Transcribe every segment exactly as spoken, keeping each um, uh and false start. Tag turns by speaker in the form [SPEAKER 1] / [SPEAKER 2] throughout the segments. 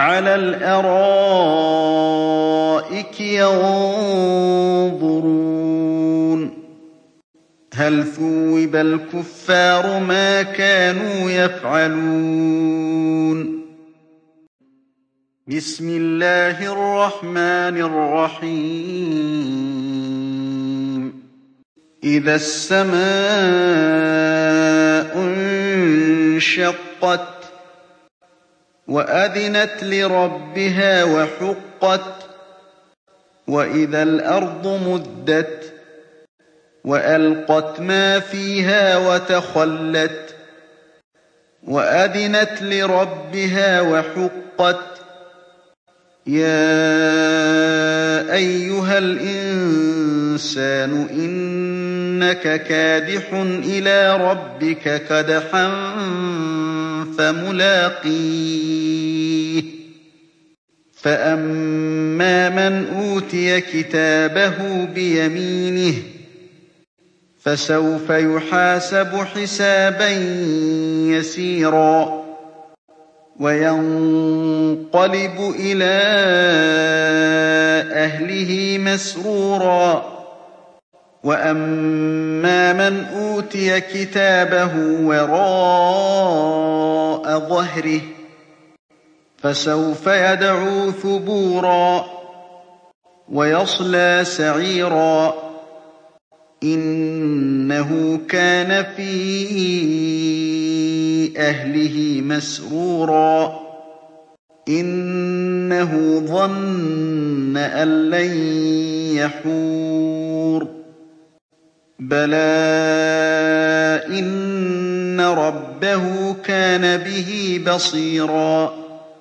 [SPEAKER 1] عَلَى الْأَرَائِكِ يَنظُرُونَ هَلْ ثُوِّبَ الْكُفَّارُ مَا كَانُوا يَفْعَلُونَ بسم الله الرحمن الرحيم إذا السماء انشقت وأذنت لربها وحقت وإذا الأرض مدت وألقت ما فيها وتخلت وأذنت لربها وحقت يا أيها الإنسان إنك كادح إلى ربك كدحا فملاقيه فأما من أوتي كتابه بيمينه فسوف يحاسب حسابا يسيرا وينقلب إلى أهله مسرورا وأما من أوتي كتابه وراء ظهره فسوف يدعو ثبورا ويصلى سعيرا إنه كان في أهله مسرورا إنه ظن أن لن يحور بلى إن ربه كان به بصيرا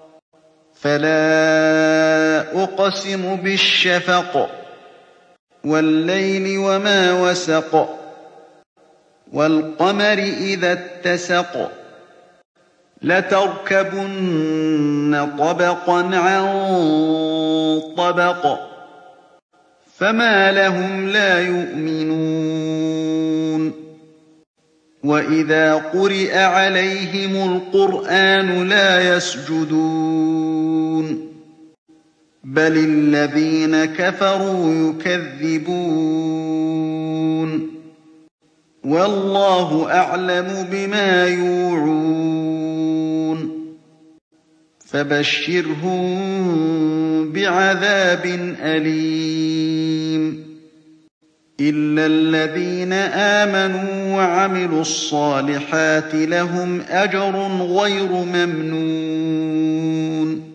[SPEAKER 1] فلا أقسم بالشفق والليل وما وسق والقمر إذا اتسق لتركبن طبقا عن طبق فما لهم لا يؤمنون وإذا قرئ عليهم القرآن لا يسجدون بل الذين كفروا يكذبون والله أعلم بما يوعون فبشرهم بعذاب أليم إلا الذين آمنوا وعملوا الصالحات لهم أجر غير ممنون